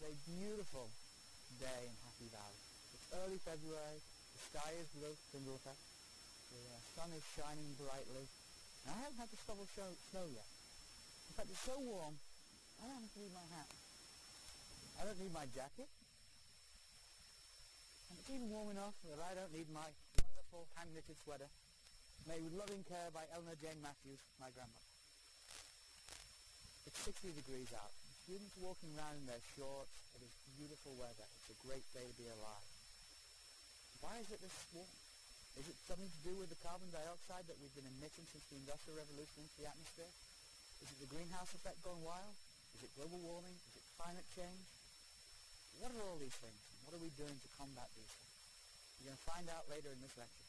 a beautiful day in Happy Valley. It's early February, the sky is blue, the sun is shining brightly, and I haven't had to shovel snow yet. In fact, it's so warm, I don't have to need my hat. I don't need my jacket. And it's even warm enough that I don't need my wonderful hand-knitted sweater, made with loving care by Eleanor Jane Matthews, my grandmother. It's 60 degrees out. Students walking around in their shorts. It is beautiful weather. It's a great day to be alive. Why is it this warm? Is it something to do with the carbon dioxide that we've been emitting since the Industrial Revolution into the atmosphere? Is it the greenhouse effect gone wild? Is it global warming? Is it climate change? What are all these things? What are we doing to combat these things? You're going to find out later in this lecture.